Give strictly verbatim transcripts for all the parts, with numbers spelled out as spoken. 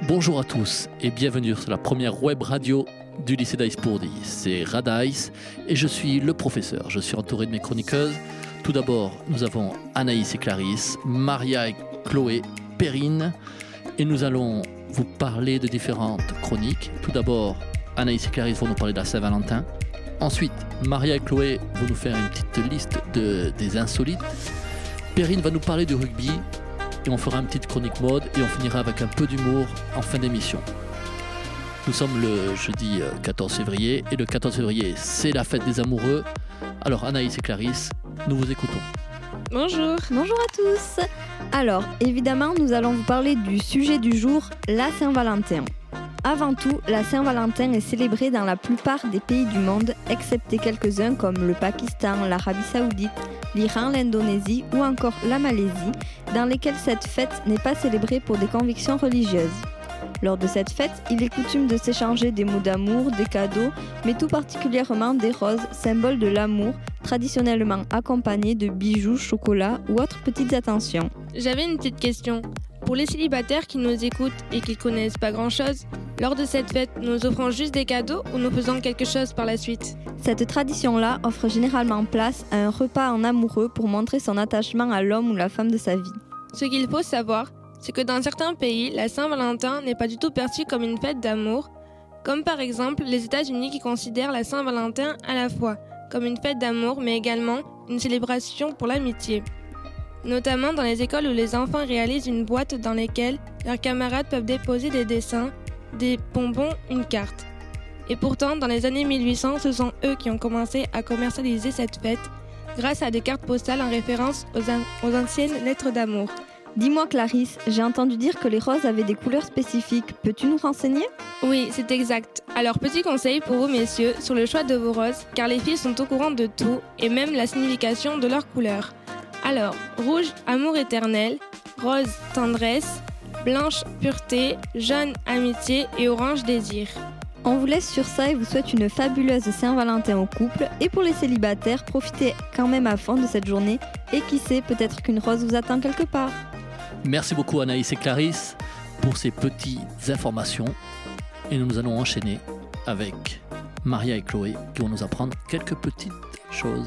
Bonjour à tous et bienvenue sur la première web radio du lycée d'Aïspourdi. C'est Radaïs et je suis le professeur. Je suis entouré de mes chroniqueuses. Tout d'abord, nous avons Anaïs et Clarisse, Maria et Chloé, Perrine et nous allons vous parler de différentes chroniques. Tout d'abord, Anaïs et Clarisse vont nous parler de la Saint-Valentin. Ensuite, Maria et Chloé vont nous faire une petite liste de, des insolites. Perrine va nous parler du rugby et on fera une petite chronique mode et on finira avec un peu d'humour en fin d'émission. Nous sommes le jeudi quatorze février et le quatorze février, c'est la fête des amoureux. Alors Anaïs et Clarisse, nous vous écoutons. Bonjour. Bonjour à tous. Alors, évidemment, nous allons vous parler du sujet du jour, la Saint-Valentin. Avant tout, la Saint-Valentin est célébrée dans la plupart des pays du monde, excepté quelques-uns comme le Pakistan, l'Arabie Saoudite, l'Iran, l'Indonésie ou encore la Malaisie, dans lesquels cette fête n'est pas célébrée pour des convictions religieuses. Lors de cette fête, il est coutume de s'échanger des mots d'amour, des cadeaux, mais tout particulièrement des roses, symbole de l'amour, traditionnellement accompagnés de bijoux, chocolat ou autres petites attentions. J'avais une petite question. Pour les célibataires qui nous écoutent et qui ne connaissent pas grand-chose, lors de cette fête, nous offrons juste des cadeaux ou nous faisons quelque chose par la suite ? Cette tradition-là offre généralement place à un repas en amoureux pour montrer son attachement à l'homme ou la femme de sa vie. Ce qu'il faut savoir, c'est que dans certains pays, la Saint-Valentin n'est pas du tout perçue comme une fête d'amour, comme par exemple les États-Unis qui considèrent la Saint-Valentin à la fois comme une fête d'amour mais également une célébration pour l'amitié. Notamment dans les écoles où les enfants réalisent une boîte dans laquelle leurs camarades peuvent déposer des dessins, des bonbons, une carte. Et pourtant, dans les années mille huit cents, ce sont eux qui ont commencé à commercialiser cette fête grâce à des cartes postales en référence aux, an- aux anciennes lettres d'amour. Dis-moi Clarisse, j'ai entendu dire que les roses avaient des couleurs spécifiques. Peux-tu nous renseigner ? Oui, c'est exact. Alors, petit conseil pour vous messieurs sur le choix de vos roses, car les filles sont au courant de tout et même la signification de leurs couleurs. Alors, rouge, amour éternel, rose, tendresse, blanche, pureté, jaune, amitié et orange, désir. On vous laisse sur ça et vous souhaite une fabuleuse Saint-Valentin au couple. Et pour les célibataires, profitez quand même à fond de cette journée. Et qui sait, peut-être qu'une rose vous attend quelque part. Merci beaucoup Anaïs et Clarisse pour ces petites informations. Et nous allons enchaîner avec Maria et Chloé qui vont nous apprendre quelques petites choses.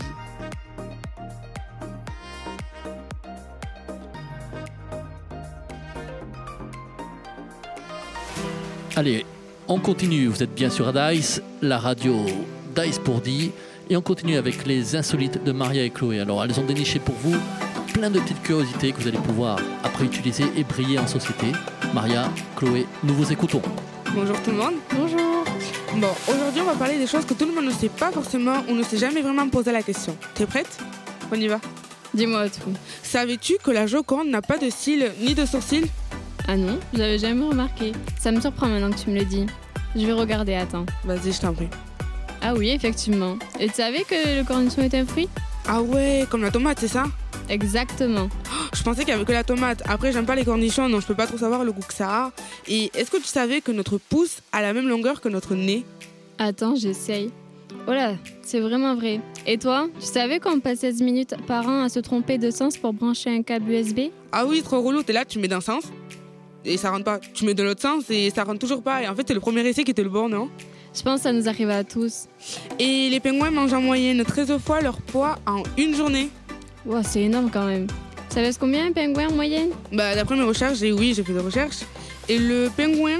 Allez, on continue. Vous êtes bien sur Radaïs, la radio d'Aïspourdi. Et on continue avec les insolites de Maria et Chloé. Alors, elles ont déniché pour vous plein de petites curiosités que vous allez pouvoir après utiliser et briller en société. Maria, Chloé, nous vous écoutons. Bonjour tout le monde. Bonjour. Bon, aujourd'hui on va parler des choses que tout le monde ne sait pas forcément ou ne s'est jamais vraiment posé la question. T'es prête ? On y va. Dis-moi tout. Savais-tu que la Joconde n'a pas de cils ni de sourcils ? Ah non, j'avais jamais remarqué. Ça me surprend maintenant que tu me le dis. Je vais regarder, attends. Vas-y, je t'en prie. Ah oui, effectivement. Et tu savais que le cornichon est un fruit ? Ah ouais, comme la tomate, c'est ça ? Exactement. Oh, je pensais qu'il y avait que la tomate. Après, j'aime pas les cornichons, donc je peux pas trop savoir le goût que ça a. Et est-ce que tu savais que notre pouce a la même longueur que notre nez ? Attends, j'essaye. Oh là, c'est vraiment vrai. Et toi, tu savais qu'on passe seize minutes par an à se tromper de sens pour brancher un câble U S B ? Ah oui, trop relou, t'es là, tu mets d'un sens et ça rentre pas. Tu mets de l'autre sens et ça rentre toujours pas. Et en fait, c'est le premier essai qui était le bon, non ? Je pense que ça nous arrive à tous. Et les pingouins mangent en moyenne treize fois leur poids en une journée. Wow, c'est énorme quand même. Ça pèse combien un pingouin en moyenne ? Bah, d'après mes recherches, et oui, j'ai fait des recherches, et le pingouin,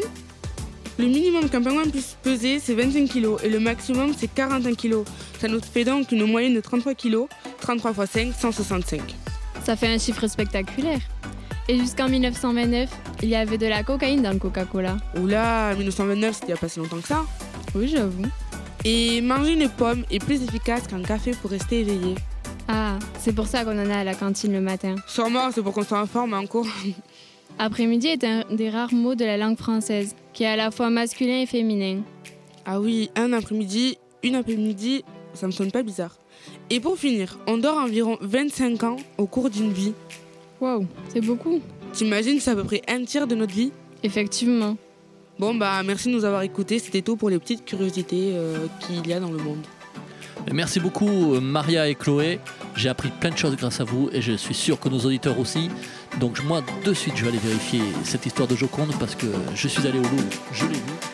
le minimum qu'un pingouin puisse peser, c'est vingt-cinq kilos, et le maximum, c'est quarante-un kilos. Ça nous fait donc une moyenne de trente-trois kilos, trente-trois fois cinq, cent soixante-cinq. Ça fait un chiffre spectaculaire. Et jusqu'en dix-neuf cent vingt-neuf, il y avait de la cocaïne dans le Coca-Cola. Oula, dix-neuf cent vingt-neuf, c'était il y a pas si longtemps que ça. Oui, j'avoue. Et manger une pomme est plus efficace qu'un café pour rester éveillé. Ah, c'est pour ça qu'on en a à la cantine le matin. Sûrement, c'est pour qu'on soit en forme en cours. Après-midi est un des rares mots de la langue française, qui est à la fois masculin et féminin. Ah oui, un après-midi, une après-midi, ça me sonne pas bizarre. Et pour finir, on dort environ vingt-cinq ans au cours d'une vie. Waouh, c'est beaucoup. T'imagines, c'est à peu près un tiers de notre vie ? Effectivement. Bon, bah merci de nous avoir écoutés. C'était tout pour les petites curiosités euh, qu'il y a dans le monde. Merci beaucoup Maria et Chloé. J'ai appris plein de choses grâce à vous et je suis sûr que nos auditeurs aussi. Donc moi, de suite, je vais aller vérifier cette histoire de Joconde parce que je suis allé au Louvre, je l'ai vu.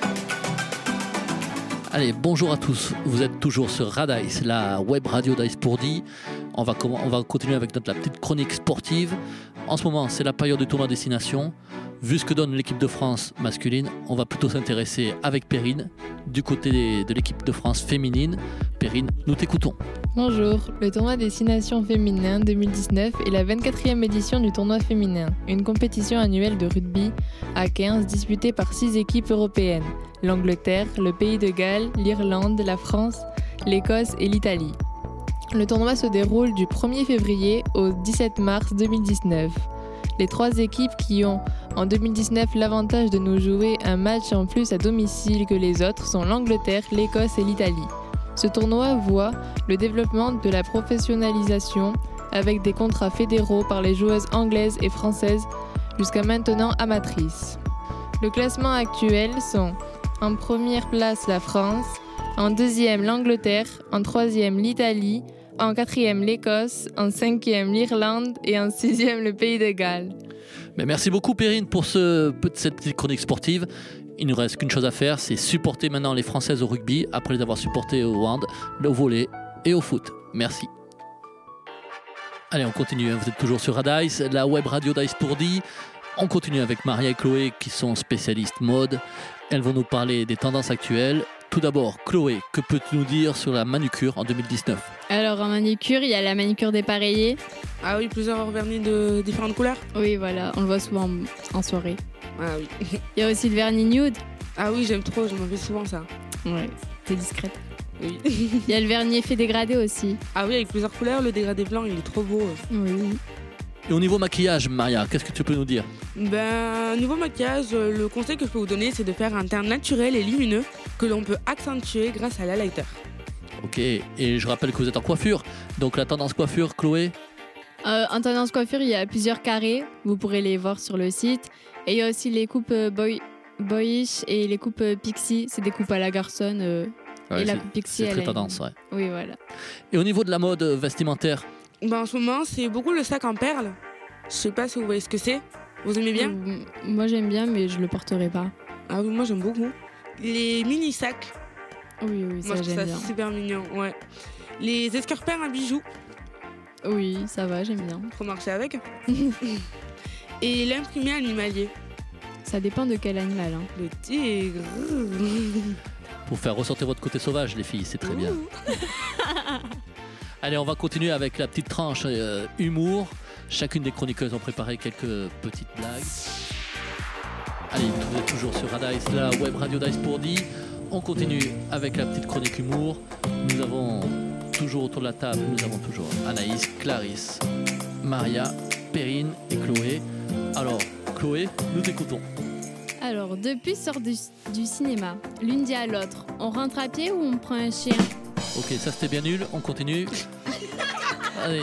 Allez, bonjour à tous. Vous êtes toujours sur Radice, la web radio d'Icepourdi. On va, on va continuer avec notre la petite chronique sportive. En ce moment, c'est la période du tournoi destination. Vu ce que donne l'équipe de France masculine, on va plutôt s'intéresser avec Perrine du côté de l'équipe de France féminine. Perrine, nous t'écoutons. Bonjour, le tournoi Destination Féminin deux mille dix-neuf est la vingt-quatrième édition du tournoi féminin, une compétition annuelle de rugby à quinze disputée par six équipes européennes, l'Angleterre, le Pays de Galles, l'Irlande, la France, l'Écosse et l'Italie. Le tournoi se déroule du premier février au dix-sept mars deux mille dix-neuf. Les trois équipes qui ont en deux mille dix-neuf l'avantage de nous jouer un match en plus à domicile que les autres sont l'Angleterre, l'Écosse et l'Italie. Ce tournoi voit le développement de la professionnalisation avec des contrats fédéraux par les joueuses anglaises et françaises jusqu'à maintenant amatrices. Le classement actuel sont en première place la France, en deuxième l'Angleterre, en troisième l'Italie, en quatrième l'Écosse, en cinquième l'Irlande et en sixième le Pays de Galles. Mais merci beaucoup Perrine pour ce, cette petite chronique sportive. Il ne nous reste qu'une chose à faire, c'est supporter maintenant les Françaises au rugby après les avoir supportées au hand, au volley et au foot. Merci. Allez, on continue, vous êtes toujours sur Radice, la web radio d'Icepourdi. On continue avec Maria et Chloé qui sont spécialistes mode. Elles vont nous parler des tendances actuelles. Tout d'abord, Chloé, que peux-tu nous dire sur la manucure en deux mille dix-neuf ? Alors, en manucure, il y a la manucure dépareillée. Ah oui, plusieurs vernis de différentes couleurs. Oui, voilà, on le voit souvent en soirée. Ah oui. Il y a aussi le vernis nude. Ah oui, j'aime trop, je m'en fais souvent ça. Ouais, t'es discrète. Oui. Il y a le vernis effet dégradé aussi. Ah oui, avec plusieurs couleurs, le dégradé blanc, il est trop beau. Oui. Et au niveau maquillage, Maria, qu'est-ce que tu peux nous dire ? Ben, niveau maquillage, le conseil que je peux vous donner, c'est de faire un teint naturel et lumineux que l'on peut accentuer grâce à l'highlighter. Ok, et je rappelle que vous êtes en coiffure, donc la tendance coiffure, Chloé ? Euh, en tendance coiffure, il y a plusieurs carrés, vous pourrez les voir sur le site. Et il y a aussi les coupes boy, boyish et les coupes pixie, c'est des coupes à la garçonne. Euh, ouais, et la pixie, c'est très elle tendance, une... ouais. Oui, voilà. Et au niveau de la mode vestimentaire ? Ben, en ce moment, c'est beaucoup le sac en perles. Je sais pas si vous voyez ce que c'est. Vous aimez bien ? euh, Moi, j'aime bien, mais je le porterai pas. Ah oui, moi j'aime beaucoup. Les mini sacs. Oui, oui, ça moi, je trouve j'aime ça bien. super mignon, ouais. Les escarpins à bijoux. Oui, ça va, j'aime bien. Faut marcher avec. Et l'imprimé animalier. Ça dépend de quel animal. Hein. Le tigre. Pour faire ressortir votre côté sauvage, les filles, c'est très bien. Allez, on va continuer avec la petite tranche euh, humour. Chacune des chroniqueuses ont préparé quelques petites blagues. Allez, vous êtes toujours sur Radice, la web radio d'Icepourdi. On continue avec la petite chronique humour. Nous avons toujours autour de la table, nous avons toujours Anaïs, Clarisse, Maria, Perrine et Chloé. Alors, Chloé, nous t'écoutons. Alors, deux puces sortent du, du cinéma. L'une dit à l'autre, on rentre à pied ou on prend un chien ? Ok, ça c'était bien nul, on continue. Allez.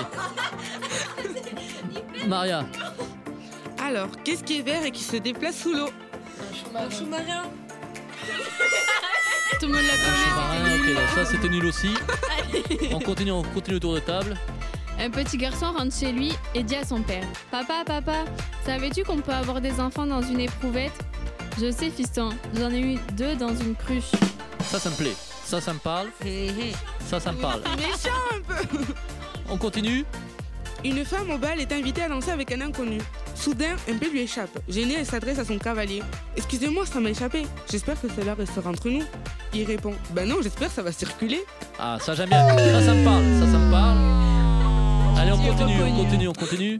Maria. Alors, qu'est-ce qui est vert et qui se déplace sous l'eau ? Un sous-marin. Tout le monde l'a Marin, ok, donc ça c'était nul aussi. On continue, on continue le tour de table. Un petit garçon rentre chez lui et dit à son père, « Papa, papa, savais-tu qu'on peut avoir des enfants dans une éprouvette ? Je sais, fiston, j'en ai eu deux dans une cruche. » Ça, ça me plaît. Ça, ça me parle. Ça, ça me parle. Méchant un peu. On continue. Une femme au bal est invitée à danser avec un inconnu. Soudain, un peu lui échappe. Gênée, elle s'adresse à son cavalier. « Excusez-moi, ça m'a échappé. J'espère que cela restera entre nous. » Il répond « Ben non, j'espère que ça va circuler. » Ah, ça j'aime bien. Ça, ça me parle. Ça, ça me parle. Allez, on continue, on continue, on continue.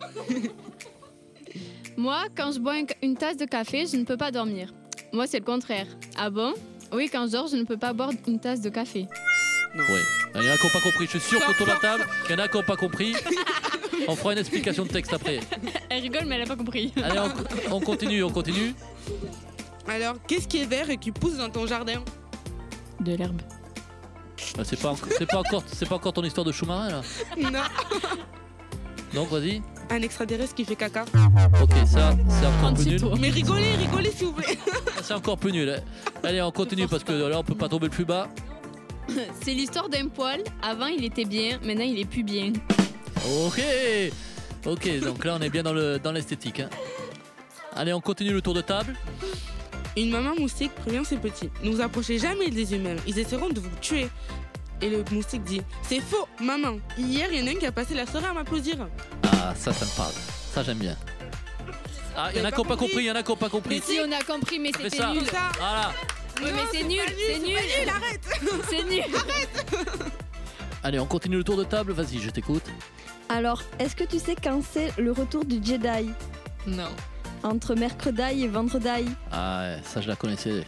Moi, quand je bois une tasse de café, je ne peux pas dormir. Moi, c'est le contraire. Ah bon ? Oui, quand je dors, je ne peux pas boire une tasse de café. Ouais. Il y en a qui n'ont pas compris. Je suis sûr qu'autour de la table, il y en a qui n'ont pas compris. On fera une explication de texte après. Elle rigole, mais elle n'a pas compris. Allez, on, on continue, on continue. Alors, qu'est-ce qui est vert et qui pousse dans ton jardin ? De l'herbe. Bah, c'est pas, c'est pas encore, c'est pas encore ton histoire de sous-marin là. Non. Donc vas-y. Un extraterrestre qui fait caca. Ok, ça, c'est encore plus nul. Mais rigolez, rigolez s'il vous plaît. C'est encore plus nul. Allez, on continue parce que là, on peut pas tomber le plus bas. C'est l'histoire d'un poil. Avant, il était bien, maintenant, il est plus bien. Ok, ok, donc là on est bien dans le dans l'esthétique. Hein. Allez, on continue le tour de table. Une maman moustique prévient ses petits. Ne vous approchez jamais des humains, ils essaieront de vous tuer. Et le moustique dit, c'est faux, maman. Hier, il y en a un qui a passé la soirée à m'applaudir. Ah, ça, ça me parle. Ça, j'aime bien. Ah, il y en a qui n'ont pas compris, il y en a qui n'ont pas compris. Mais si, on a compris, mais Fais c'était ça. nul. Ça. Voilà. Oui, mais c'est nul, c'est nul. nul, arrête. C'est nul. Allez, on continue le tour de table. Vas-y, je t'écoute. Alors, est-ce que tu sais quand c'est le retour du Jedi? Non. Entre mercredi et vendredi. Ah, ouais, ça, je la connaissais.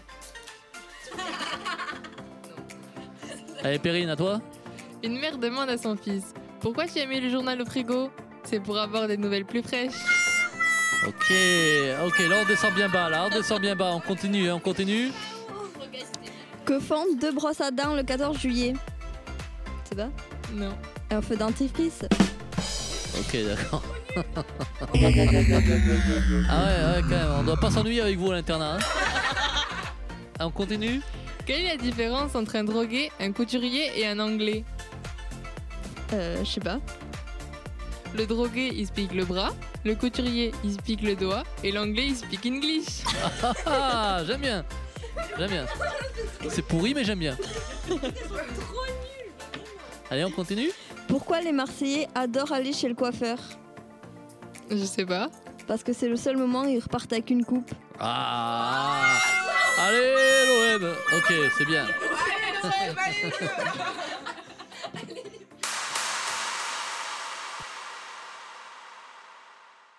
Allez, Perrine, à toi. Une mère demande à son fils « Pourquoi tu as mis le journal au frigo ?» C'est pour avoir des nouvelles plus fraîches. Ok, ok, là on descend bien bas, là on descend bien bas, on continue, hein, on continue. Que font deux brosses à dents le quatorze juillet? C'est pas? Non. Un feu dentifrice. Ok, d'accord. Ah ouais, ouais, quand même, on doit pas s'ennuyer avec vous à l'internat. Hein. Ah, on continue. Quelle est la différence entre un drogué, un couturier et un anglais? Euh, je sais pas. Le drogué, il speak le bras, le couturier, il speak le doigt, et l'anglais, il speak English. Ah, ah, j'aime bien. J'aime bien. C'est pourri, mais j'aime bien. Allez, on continue. Pourquoi les Marseillais adorent aller chez le coiffeur? Je sais pas. Parce que c'est le seul moment où ils repartent avec une coupe. Ah. Allez, l'O M. Ok, c'est bien.